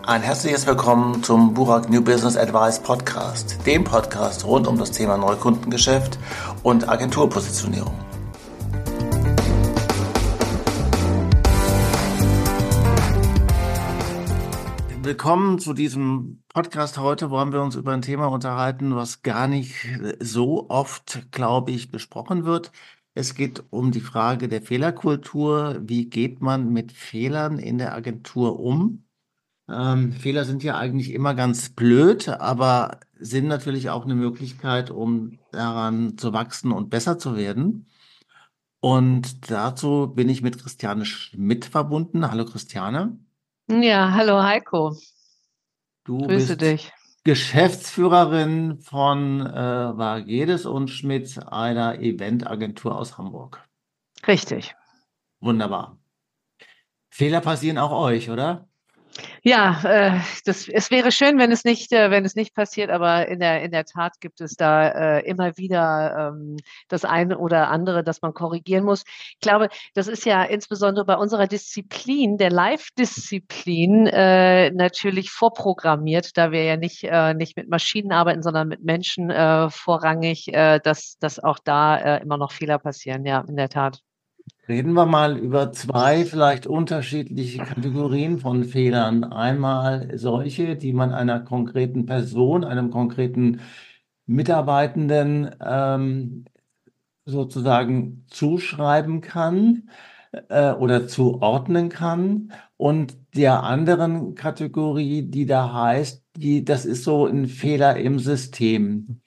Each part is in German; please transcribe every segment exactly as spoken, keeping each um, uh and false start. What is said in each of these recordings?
Ein herzliches Willkommen zum Burak New Business Advice Podcast, dem Podcast rund um das Thema Neukundengeschäft und Agenturpositionierung. Willkommen zu diesem Podcast. Heute wollen wir uns über ein Thema unterhalten, was gar nicht so oft, glaube ich, besprochen wird. Es geht um die Frage der Fehlerkultur. Wie geht man mit Fehlern in der Agentur um? Ähm, Fehler sind ja eigentlich immer ganz blöd, aber sind natürlich auch eine Möglichkeit, um daran zu wachsen und besser zu werden. Und dazu bin ich mit Christiane Schmidt verbunden. Hallo Christiane. Ja, hallo Heiko. Du Grüße bist dich. Geschäftsführerin von äh, Vargedes und Schmidt, einer Eventagentur aus Hamburg. Richtig. Wunderbar. Fehler passieren auch euch, oder? Ja, äh, das, es wäre schön, wenn es nicht, äh, wenn es nicht passiert, aber in der, in der Tat gibt es da äh, immer wieder ähm, das eine oder andere, das man korrigieren muss. Ich glaube, das ist ja insbesondere bei unserer Disziplin, der Live-Disziplin, äh, natürlich vorprogrammiert, da wir ja nicht, äh, nicht mit Maschinen arbeiten, sondern mit Menschen äh, vorrangig, äh, dass, dass auch da äh, immer noch Fehler passieren. Ja, in der Tat. Reden wir mal über zwei vielleicht unterschiedliche Kategorien von Fehlern. Einmal solche, die man einer konkreten Person, einem konkreten Mitarbeitenden ähm, sozusagen zuschreiben kann äh, oder zuordnen kann. Und der anderen Kategorie, die da heißt, die, das ist so ein Fehler im System.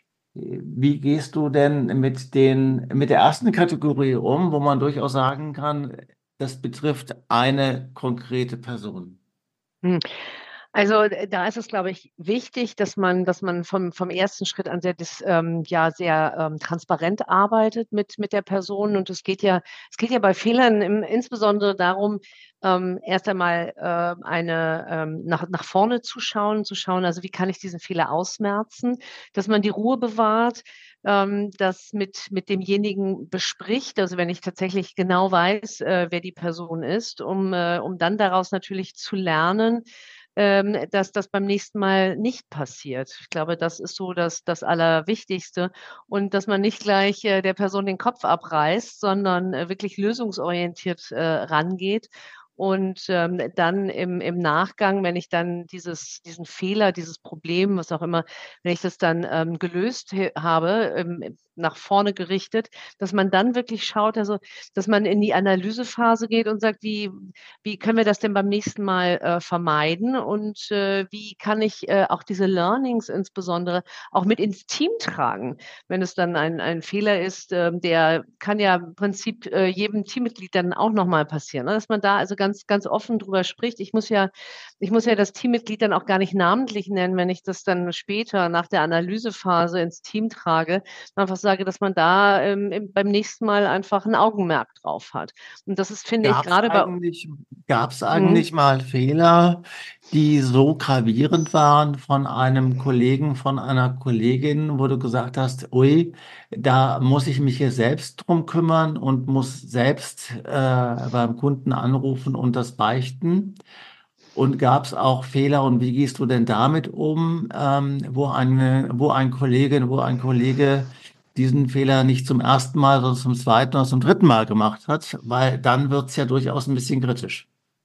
Wie gehst du denn mit den, mit der ersten Kategorie um, wo man durchaus sagen kann, das betrifft eine konkrete Person? Hm. Also äh, da ist es, glaube ich, wichtig, dass man, dass man vom, vom ersten Schritt an sehr, dis, ähm, ja, sehr ähm, transparent arbeitet mit, mit der Person. Und es geht ja, es geht ja bei Fehlern im, insbesondere darum, ähm, erst einmal äh, eine ähm, nach, nach vorne zu schauen, zu schauen, also wie kann ich diesen Fehler ausmerzen, dass man die Ruhe bewahrt, ähm, das mit, mit demjenigen bespricht, also wenn ich tatsächlich genau weiß, äh, wer die Person ist, um, äh, um dann daraus natürlich zu lernen, ähm, dass das beim nächsten Mal nicht passiert. Ich glaube, das ist so das, das Allerwichtigste und dass man nicht gleich äh, der Person den Kopf abreißt, sondern äh, wirklich lösungsorientiert äh, rangeht. Und ähm, dann im, im Nachgang, wenn ich dann dieses, diesen Fehler, dieses Problem, was auch immer, wenn ich das dann ähm, gelöst he- habe, ähm, nach vorne gerichtet, dass man dann wirklich schaut, also dass man in die Analysephase geht und sagt, wie, wie können wir das denn beim nächsten Mal äh, vermeiden und äh, wie kann ich äh, auch diese Learnings insbesondere auch mit ins Team tragen, wenn es dann ein, ein Fehler ist, äh, der kann ja im Prinzip äh, jedem Teammitglied dann auch nochmal passieren, ne? Dass man da also ganz, ganz offen drüber spricht. Ich muss ja, ich muss ja das Teammitglied dann auch gar nicht namentlich nennen, wenn ich das dann später nach der Analysephase ins Team trage, einfach sage, dass man da ähm, im, beim nächsten Mal einfach ein Augenmerk drauf hat. Und das ist, finde ich, Gab es gerade bei eigentlich, gab's Mhm. eigentlich mal Fehler, die so gravierend waren von einem Kollegen, von einer Kollegin, wo du gesagt hast, ui, da muss ich mich hier selbst drum kümmern und muss selbst äh, beim Kunden anrufen und das beichten? Und gab es auch Fehler und wie gehst du denn damit um, ähm, wo eine, wo ein Kollegin, wo ein Kollege diesen Fehler nicht zum ersten Mal, sondern zum zweiten oder zum dritten Mal gemacht hat? Weil dann wird es ja durchaus ein bisschen kritisch.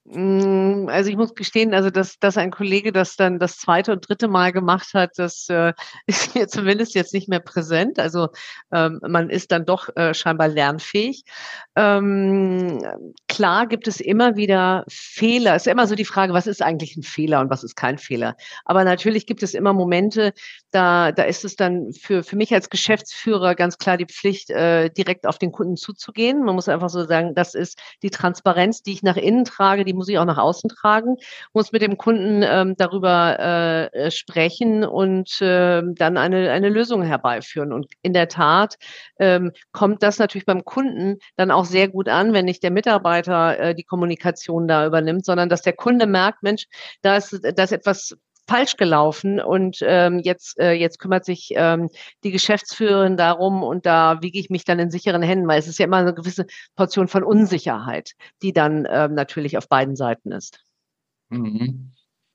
Mm, Also ich muss gestehen, also dass, dass ein Kollege das dann das zweite und dritte Mal gemacht hat, das äh, ist mir zumindest jetzt nicht mehr präsent. Also ähm, man ist dann doch äh, scheinbar lernfähig. Ähm, klar gibt es immer wieder Fehler. Es ist ja immer so die Frage, was ist eigentlich ein Fehler und was ist kein Fehler. Aber natürlich gibt es immer Momente, da, da ist es dann für, für mich als Geschäftsführer ganz klar die Pflicht, äh, direkt auf den Kunden zuzugehen. Man muss einfach so sagen, das ist die Transparenz, die ich nach innen trage, die muss ich auch nach außen tragen, muss mit dem Kunden ähm, darüber äh, sprechen und äh, dann eine, eine Lösung herbeiführen. Und in der Tat ähm, kommt das natürlich beim Kunden dann auch sehr gut an, wenn nicht der Mitarbeiter äh, die Kommunikation da übernimmt, sondern dass der Kunde merkt, Mensch, da ist, da ist etwas falsch gelaufen und ähm, jetzt, äh, jetzt kümmert sich ähm, die Geschäftsführerin darum und da wiege ich mich dann in sicheren Händen, weil es ist ja immer eine gewisse Portion von Unsicherheit, die dann ähm, natürlich auf beiden Seiten ist. Mhm.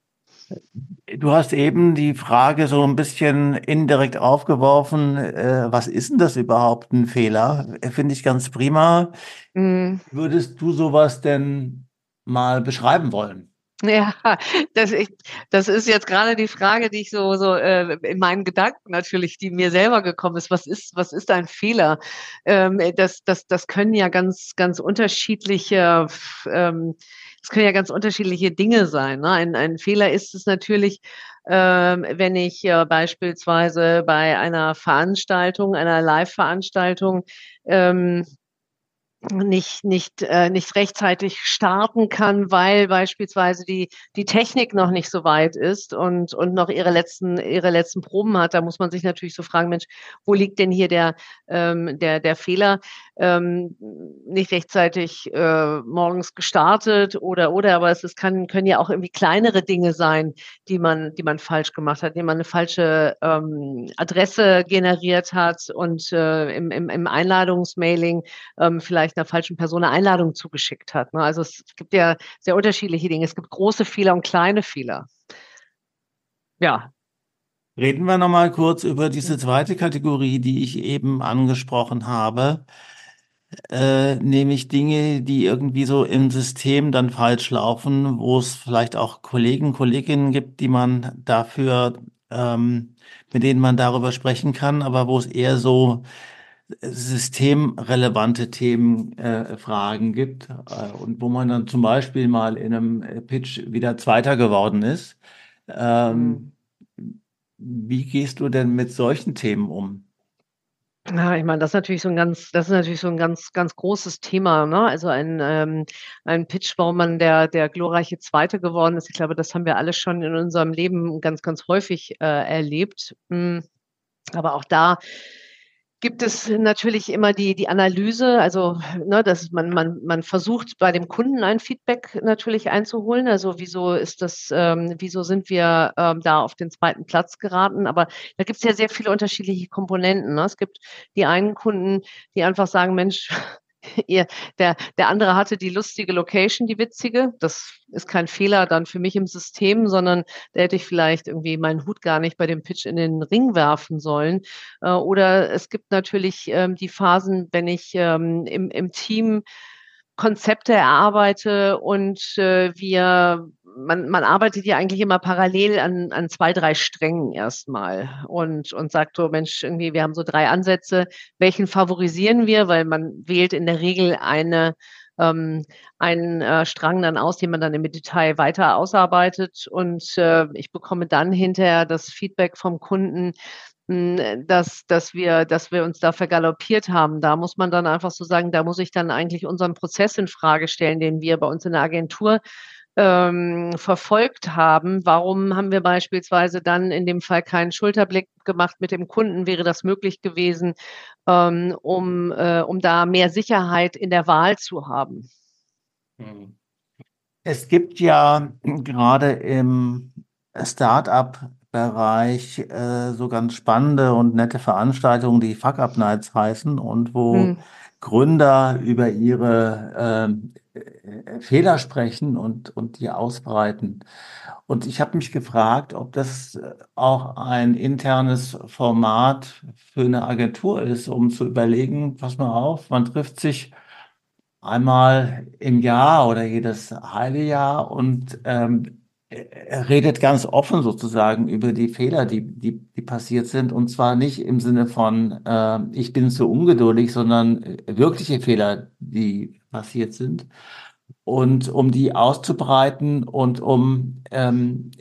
Du hast eben die Frage so ein bisschen indirekt aufgeworfen, äh, was ist denn das überhaupt ein Fehler? Äh, Finde ich ganz prima. Mhm. Würdest du sowas denn mal beschreiben wollen? Ja, das ich das ist jetzt gerade die Frage, die ich so so, äh, in meinen Gedanken natürlich, die mir selber gekommen ist. Was ist was ist ein Fehler? Ähm, äh, das das das können ja ganz ganz unterschiedliche f ähm, das können ja ganz unterschiedliche Dinge sein, ne? Ein ein Fehler ist es natürlich, ähm, wenn ich, äh, beispielsweise bei einer Veranstaltung, einer Live-Veranstaltung, ähm nicht nicht äh, nicht rechtzeitig starten kann, weil beispielsweise die die Technik noch nicht so weit ist und und noch ihre letzten ihre letzten Proben hat. Da muss man sich natürlich so fragen: „Mensch, wo liegt denn hier der ähm, der der Fehler?“ Ähm, nicht rechtzeitig, äh, morgens gestartet oder oder, aber es es kann können ja auch irgendwie kleinere Dinge sein, die man die man falsch gemacht hat, indem man 'ne falsche, ähm, Adresse generiert hat und, äh, im im im Einladungsmailing ähm, vielleicht einer falschen Person 'ne Einladung zugeschickt hat, ne? Also, es gibt ja sehr unterschiedliche Dinge. Es gibt große Fehler und kleine Fehler. Ja. Reden wir noch mal kurz über Mhm. diese zweite Kategorie, die ich eben angesprochen habe, äh, nämlich Dinge, die irgendwie so im System dann falsch laufen, wo es vielleicht auch Kollegen, Kolleginnen gibt, die man dafür, ähm, mit denen man darüber sprechen kann, aber wo es eher so systemrelevante Themen, äh, Fragen gibt, äh, und wo man dann zum Beispiel mal in einem äh, Pitch wieder Zweiter geworden ist. Mhm. Ähm, Wie gehst du denn mit solchen Themen um? Ja, ich meine, das ist natürlich so 'n ganz das ist natürlich so 'n ganz, ganz großes Thema, ne? Also, ein, ähm ein Pitch, warum man der der glorreiche Zweite geworden ist. Ich glaube, das haben wir alle schon in unserem Leben ganz, ganz häufig, äh, erlebt. Hm, aber auch da gibt es natürlich immer die die Analyse, also, ne, dass man man man versucht, bei dem Kunden ein Feedback natürlich einzuholen. Also, wieso ist das ähm, wieso sind wir, ähm, da auf den zweiten Platz geraten? Aber da gibt's ja sehr viele unterschiedliche Komponenten, ne? Es gibt die einen Kunden, die einfach sagen: „Mensch, ihr der der andere hatte die lustige Location, die witzige. Das ist kein Fehler dann für mich im System, sondern da hätte ich vielleicht irgendwie meinen Hut gar nicht bei dem Pitch in den Ring werfen sollen.“ Äh, oder es gibt natürlich, ähm, die Phasen, wenn ich, ähm, im im Team Konzepte erarbeite und, äh, wir man man arbeitet ja eigentlich immer parallel an an zwei, drei Strängen erstmal und und sagt so: „Mensch, irgendwie, wir haben so drei Ansätze. Welchen favorisieren wir?“ Weil man wählt in der Regel eine ähm, einen, äh, Strang dann aus, den man dann im Detail weiter ausarbeitet und, äh, ich bekomme dann hinterher das Feedback vom Kunden, hm, dass dass wir dass wir uns da vergaloppiert haben. Da muss man dann einfach so sagen, da muss ich dann eigentlich unseren Prozess in Frage stellen, den wir bei uns in der Agentur, ähm, verfolgt haben. Warum haben wir beispielsweise dann in dem Fall keinen Schulterblick gemacht mit dem Kunden? Wäre das möglich gewesen, ähm, um äh, um da mehr Sicherheit in der Wahl zu haben? Mhm. Es gibt ja gerade im Start-up-Bereich äh, so ganz spannende und nette Veranstaltungen, die Fuck-Up-Nights heißen und wo Mhm. Gründer über ihre ähm, äh, Fehler sprechen und, und die ausbreiten. Und ich habe mich gefragt, ob das äh, auch ein internes Format für eine Agentur ist, um zu überlegen, pass mal auf, man trifft sich einmal im Jahr oder jedes halbe Jahr und ähm, er redet ganz offen sozusagen über die Fehler, die, die, die passiert sind. Und zwar nicht im Sinne von, äh, ich bin zu ungeduldig, sondern äh, wirkliche Fehler, die passiert sind. Und um die auszubreiten und um ähm,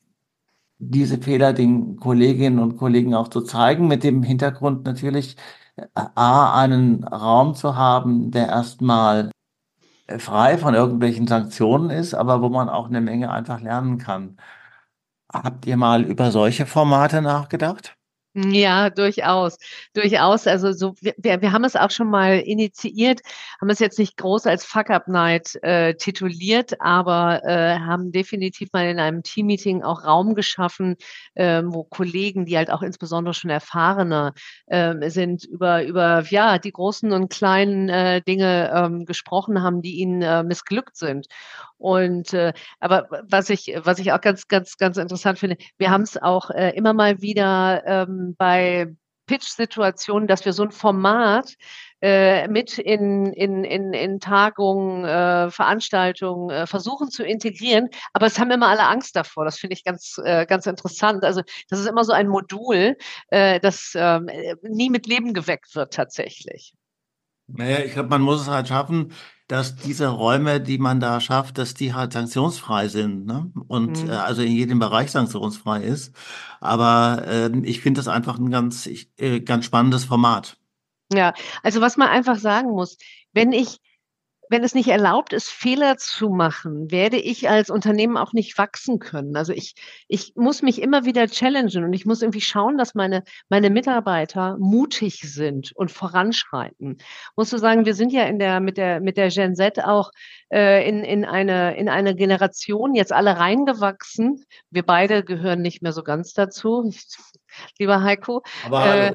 diese Fehler den Kolleginnen und Kollegen auch zu zeigen, mit dem Hintergrund natürlich, äh, A, einen Raum zu haben, der erstmal äh, frei von irgendwelchen Sanktionen ist, aber wo man auch eine Menge einfach lernen kann. Habt ihr mal über solche Formate nachgedacht? Ja, durchaus, durchaus. Also so, wir, wir wir haben es auch schon mal initiiert, haben es jetzt nicht groß als Fuck-Up-Night äh, tituliert, aber äh, haben definitiv mal in einem Teammeeting auch Raum geschaffen, ähm, wo Kollegen, die halt auch insbesondere schon erfahrener ähm, sind, über über ja die großen und kleinen äh, Dinge ähm, gesprochen haben, die ihnen äh, missglückt sind. Und äh, aber was ich was ich auch ganz ganz ganz interessant finde, wir haben es auch äh, immer mal wieder ähm, bei Pitch-Situationen, dass wir so 'n Format äh, mit in in in in Tagungen, äh, Veranstaltungen, äh, versuchen zu integrieren, aber es haben immer alle Angst davor. Das finde ich ganz äh, ganz interessant. Also, das ist immer so ein Modul, äh, das, ähm, äh, nie mit Leben geweckt wird tatsächlich. Na ja, ich glaube, man muss es halt schaffen, dass diese Räume, die man da schafft, dass die halt sanktionsfrei sind, ne? Und, äh, Mhm. also in jedem Bereich sanktionsfrei ist. Aber, ähm, ich finde das einfach 'n ganz ich äh, ganz spannendes Format. Ja, also was man einfach sagen muss, wenn ich wenn es nicht erlaubt ist, Fehler zu machen, werde ich als Unternehmen auch nicht wachsen können. Also, ich ich muss mich immer wieder challengen und ich muss irgendwie schauen, dass meine meine Mitarbeiter mutig sind und voranschreiten. Musst du sagen, wir sind ja in der mit der mit der Gen Z auch, äh, in in eine in eine Generation jetzt alle reingewachsen. Wir beide gehören nicht mehr so ganz dazu, lieber Heiko. Aber Äh, hallo.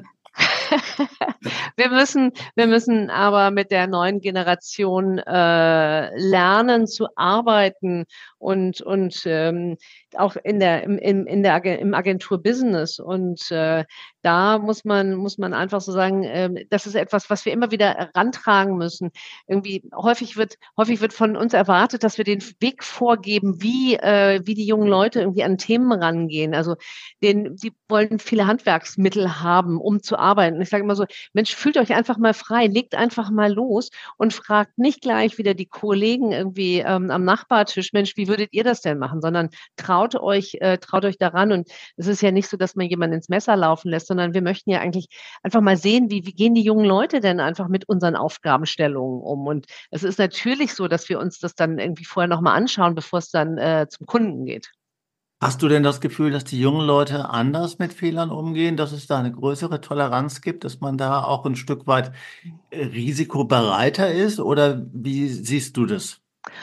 wir müssen wir müssen aber mit der neuen Generation, äh, lernen zu arbeiten und und, ähm, auch in der im im in der Age im Agenturbusiness. Und, äh, da muss man muss man einfach so sagen, ähm, das ist etwas, was wir immer wieder rantragen müssen. Irgendwie häufig wird häufig wird von uns erwartet, dass wir den Weg vorgeben, wie äh, wie die jungen Leute irgendwie an Themen rangehen. Also, den die wollen viele Handwerksmittel haben, um zu arbeiten. Ich sage immer so: „Mensch, fühlt euch einfach mal frei, legt einfach mal los und fragt nicht gleich wieder die Kollegen irgendwie, ähm, am Nachbartisch: ‚Mensch, wie würdet ihr das denn machen?‘, sondern traut euch äh, traut euch daran.“ Und es ist ja nicht so, dass man jemanden ins Messer laufen lässt, sondern wir möchten ja eigentlich einfach mal sehen, wie wie gehen die jungen Leute denn einfach mit unseren Aufgabenstellungen um? Und es ist natürlich so, dass wir uns das dann irgendwie vorher noch mal anschauen, bevor es dann, äh, zum Kunden geht. Hast du denn das Gefühl, dass die jungen Leute anders mit Fehlern umgehen, dass es da 'ne größere Toleranz gibt, dass man da auch 'n Stück weit, äh, risikobereiter ist oder wie siehst du das?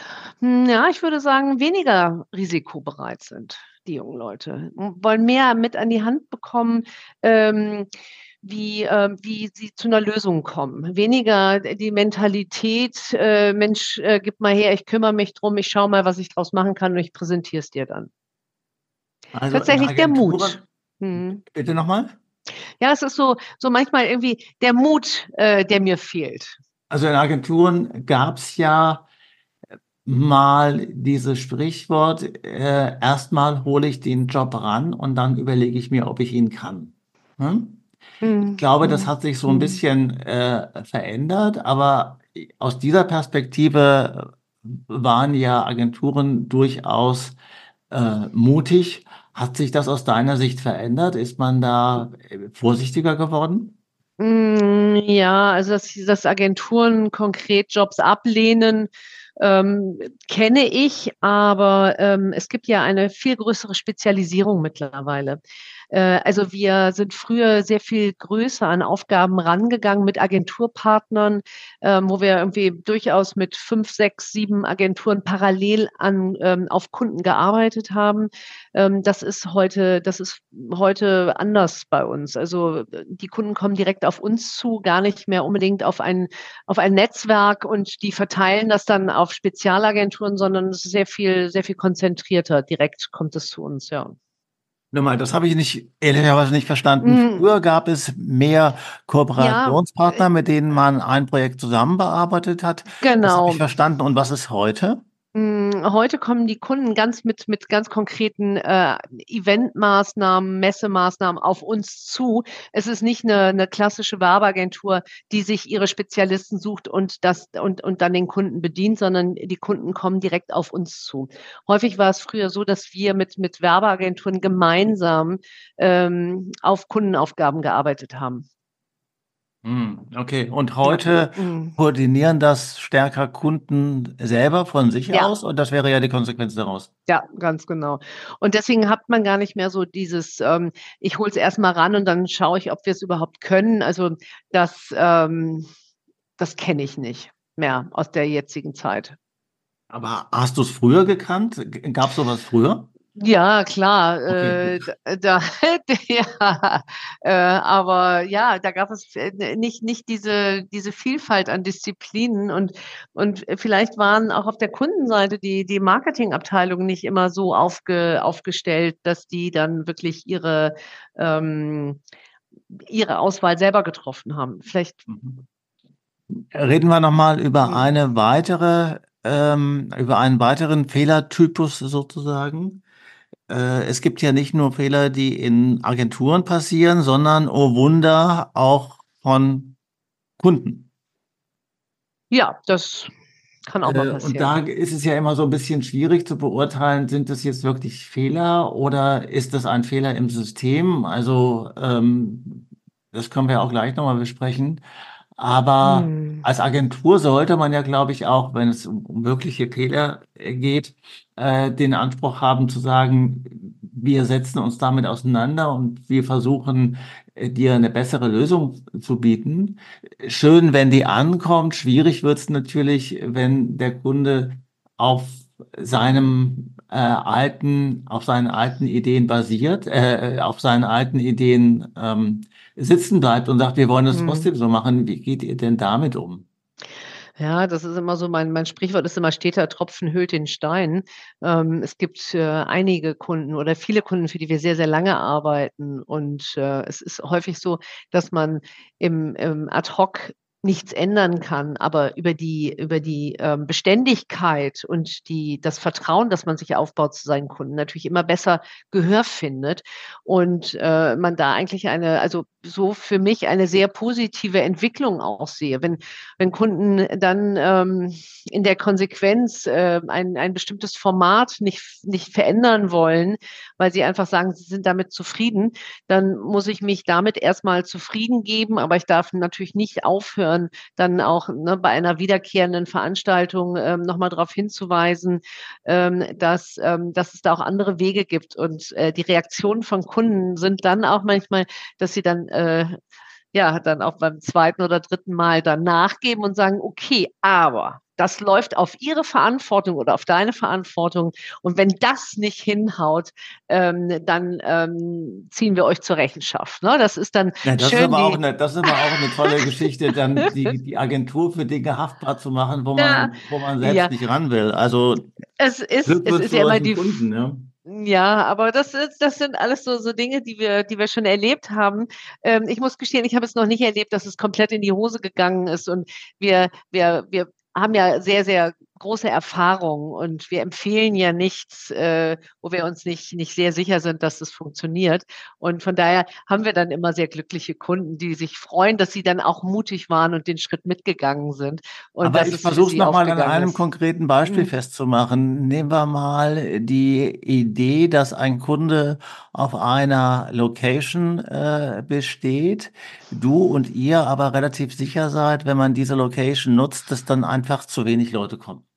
Hm, ja, ich würde sagen, weniger risikobereit sind die jungen Leute, hm, wollen mehr mit an die Hand bekommen, ähm, wie ähm, wie sie zu 'ner Lösung kommen. Weniger d die Mentalität, äh: „Mensch, äh, gib mal her, ich kümmere mich drum, ich schaue mal, was ich draus machen kann und ich präsentiere es dir dann.“ Also, in Tatsächlich der Mut. Agenturen Mhm. bitte noch mal? Ja, es ist so so manchmal irgendwie der Mut, äh, der mir fehlt. Also, in Agenturen gab's ja, äh, mal dieses Sprichwort, äh: „Erst mal hole ich den Job ran und dann überlege ich mir, ob ich ihn kann“, ne? Ich Mhm, glaube, das mhm, hat sich so 'n mhm. bisschen, äh, verändert, aber i aus dieser Perspektive waren ja Agenturen durchaus, äh, mutig. Hat sich das aus deiner Sicht verändert? Ist man da, äh, vorsichtiger geworden? Hm, ja, also, dass dass Agenturen konkret Jobs ablehnen, ähm, kenne ich, aber, ähm, es gibt ja eine viel größere Spezialisierung mittlerweile. Äh, also, wir sind früher sehr viel größer an Aufgaben rangegangen mit Agenturpartnern, ähm, wo wir irgendwie durchaus mit fünf, sechs, sieben Agenturen parallel an ähm, auf Kunden gearbeitet haben. Ähm, das ist heute das ist heute anders bei uns. Also, äh, die Kunden kommen direkt auf uns zu, gar nicht mehr unbedingt auf ein auf ein Netzwerk und die verteilen das dann auf Spezialagenturen, sondern es ist sehr viel sehr viel konzentrierter. Direkt kommt es zu uns, ja. Hör mal, das habe ich nicht ehrlicherweise nicht verstanden. Hm. Früher gab es mehr Ja, äh Kooperationspartner, mit denen man ein Projekt zusammen bearbeitet hat. Das habe ich Genau. verstanden. Und was ist heute? Hm, heute kommen die Kunden ganz mit mit ganz konkreten, äh, Eventmaßnahmen, Messemaßnahmen auf uns zu. Es ist nicht 'ne 'ne klassische Werbeagentur, die sich ihre Spezialisten sucht und das und und dann den Kunden bedient, sondern die Kunden kommen direkt auf uns zu. Häufig war es früher so, dass wir mit mit Werbeagenturen gemeinsam, ähm, auf Kundenaufgaben gearbeitet haben. Hm, okay. Und Ja, heute mhm. koordinieren das stärker Kunden selber von sich Ja. aus und das wäre ja die Konsequenz daraus? Ja, ganz genau. Und deswegen hat man gar nicht mehr so dieses, ähm: „Ich hole es erst mal ran und dann schaue ich, ob wir's überhaupt können.“ Also, das, ähm das kenne ich nicht mehr aus der jetzigen Zeit. Aber hast du's früher gekannt? G gab's so was früher? Ja, klar, Okay, gut. äh, d da ja, äh, aber ja, da gab es, äh, n nicht nicht diese diese Vielfalt an Disziplinen und und vielleicht waren auch auf der Kundenseite die die Marketingabteilungen nicht immer so aufge aufgestellt, dass die dann wirklich ihre ähm, ihre Auswahl selber getroffen haben. Vielleicht Mhm. Reden wir noch mal über Mhm. eine weitere ähm, über einen weiteren Fehlertypus sozusagen. Äh, es gibt ja nicht nur Fehler, die in Agenturen passieren, sondern, oh Wunder, auch von Kunden. Ja, das kann auch mal Äh, und passieren. da ist es ja immer so 'n bisschen schwierig zu beurteilen, sind das jetzt wirklich Fehler oder ist das ein Fehler im System? Also, ähm, das können wir auch gleich noch mal besprechen. Aber Mhm. als Agentur sollte man ja, glaube ich, auch, wenn es um um wirkliche Fehler, äh, geht, äh, den Anspruch haben zu sagen: „Wir setzen uns damit auseinander und wir versuchen, äh, dir 'ne bessere Lösung zu bieten.“ Schön, wenn die ankommt. Schwierig wird's natürlich, wenn der Kunde auf seinem, äh, alten auf seinen alten Ideen basiert äh, äh, auf seinen alten Ideen, ähm, sitzen bleibt und sagt: „Wir wollen das Mhm. trotzdem so machen.“ Wie geht ihr denn damit um? Ja, das ist immer so mein mein Sprichwort ist immer: „Steter Tropfen höhlt den Stein.“ Ähm, es gibt, äh, einige Kunden oder viele Kunden, für die wir sehr, sehr lange arbeiten. Und, äh, es ist häufig so, dass man im im ad hoc nichts ändern kann, aber über die über die, ähm, Beständigkeit und die das Vertrauen, das man sich aufbaut zu seinen Kunden, natürlich immer besser Gehör findet und, äh, man da eigentlich eine also, so für mich eine sehr positive Entwicklung auch sehe. Wenn wenn Kunden dann, ähm, in der Konsequenz, äh, ein ein bestimmtes Format nicht f nicht verändern wollen, weil sie einfach sagen, sie sind damit zufrieden, dann muss ich mich damit erst mal zufrieden geben, aber ich darf natürlich nicht aufhören, dann auch, ne, bei einer wiederkehrenden Veranstaltung, ähm, noch mal drauf hinzuweisen, ähm, dass ähm, dass es da auch andere Wege gibt. Und, äh, die Reaktionen von Kunden sind dann auch manchmal, dass sie dann, äh, ja, dann auch beim zweiten oder dritten Mal dann nachgeben und sagen: „Okay, aber das läuft auf Ihre Verantwortung oder auf deine Verantwortung. Und wenn das nicht hinhaut, ähm, dann, ähm, ziehen wir euch zur Rechenschaft“, ne? Das ist dann Ja, das ist schön, aber auch die 'ne das ist aber auch 'ne tolle Geschichte, dann die die Agentur für Dinge haftbar zu machen, wo Ja, man wo man selbst ja. nicht ran will. Also, Es ist es Glückwunsch ist zu ja immer solchen die F Kunden, ja. ja, aber das ist das sind alles so so Dinge, die wir die wir schon erlebt haben. Ähm, ich muss gestehen, ich habe es noch nicht erlebt, dass es komplett in die Hose gegangen ist und wir wir wir haben ja sehr, sehr große Erfahrung und wir empfehlen ja nichts, äh, wo wir uns nicht nicht sehr sicher sind, dass es funktioniert. Und von daher haben wir dann immer sehr glückliche Kunden, die sich freuen, dass sie dann auch mutig waren und den Schritt mitgegangen sind und Aber dass ich es für versuche es sie noch mal an aufgegangen einem ist. konkreten Beispiel Mhm. festzumachen. Nehmen wir mal die Idee, dass ein Kunde auf einer Location, äh, besteht, du und ihr aber relativ sicher seid, wenn man diese Location nutzt, dass dann einfach zu wenig Leute kommen.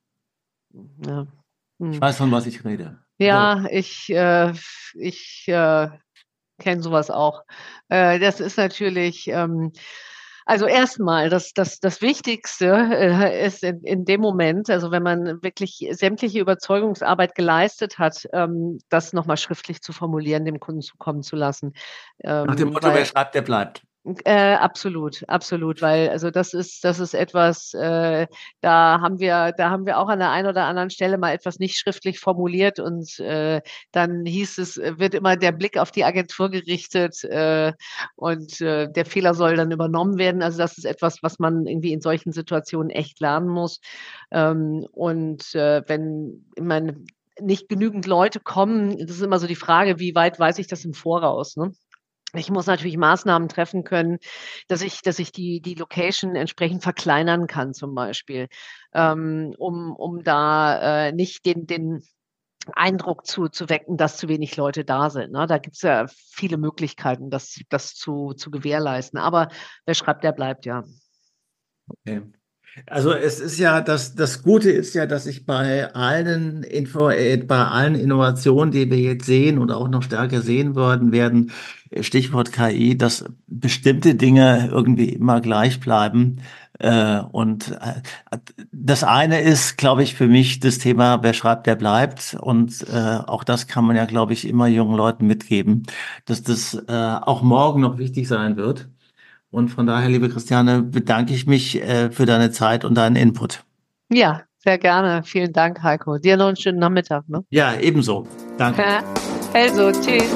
Ja, Ich mhm. weiß, von was ich rede. So. Ja, ich, äh ich, äh, kenne so was auch. Äh, das ist natürlich, ähm also, erst mal, das das das Wichtigste, äh, ist in in dem Moment, also, wenn man wirklich sämtliche Überzeugungsarbeit geleistet hat, ähm, das noch mal schriftlich zu formulieren, dem Kunden zukommen zu lassen. Nach dem Ähm, Motto: „Wer weil schreibt, der bleibt.“ Äh, absolut, absolut, weil also, das ist das ist etwas, äh, da haben wir da haben wir auch an der einen oder anderen Stelle mal etwas nicht schriftlich formuliert und, äh, dann hieß es äh, wird immer der Blick auf die Agentur gerichtet, äh, und, äh, der Fehler soll dann übernommen werden. Also, das ist etwas, was man irgendwie in solchen Situationen echt lernen muss. Ähm, und, äh, wenn ich meine, nicht genügend Leute kommen, das ist immer so die Frage, wie weit weiß ich das im Voraus, ne? Ich muss natürlich Maßnahmen treffen können, dass ich dass ich die die Location entsprechend verkleinern kann zum Beispiel, ähm, um um da, äh, nicht den den Eindruck zu zu wecken, dass zu wenig Leute da sind, ne? Da gibt's ja viele Möglichkeiten, das das zu zu gewährleisten. Aber wer schreibt, der bleibt, ja. Okay. Also es ist ja, das, das Gute ist ja, dass ich bei allen Info, äh, bei allen Innovationen, die wir jetzt sehen und auch noch stärker sehen würden, werden, äh, Stichwort K I, dass bestimmte Dinge irgendwie immer gleich bleiben. Äh, und äh, das eine ist, glaube ich, für mich das Thema, wer schreibt, der bleibt. Und äh, auch das kann man ja, glaube ich, immer jungen Leuten mitgeben, dass das äh, auch morgen noch wichtig sein wird. Und von daher, liebe Christiane, bedanke ich mich äh, für deine Zeit und deinen Input. Ja, sehr gerne. Vielen Dank, Heiko. Dir noch einen schönen Nachmittag, ne? Ja, ebenso. Danke. Also, tschüss.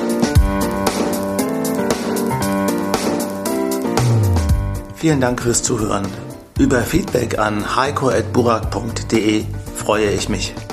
Vielen Dank fürs Zuhören. Über Feedback an heiko at burak punkt de freue ich mich.